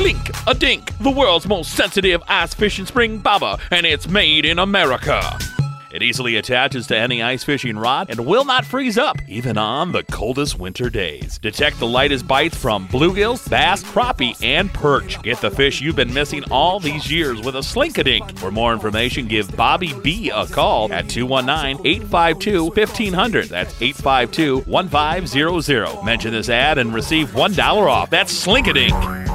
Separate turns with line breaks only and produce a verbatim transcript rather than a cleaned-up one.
Slink-a-Dink, the world's most sensitive ice fishing spring bobber, and it's made in America. It easily attaches to any ice fishing rod and will not freeze up, even on the coldest winter days. Detect the lightest bites from bluegills, bass, crappie, and perch. Get the fish you've been missing all these years with a Slink-a-Dink. For more information, give Bobby B a call at two one nine, eight five two, one five zero zero. That's eight five two, one five zero zero. Mention this ad and receive one dollar off. That's Slink-a-Dink.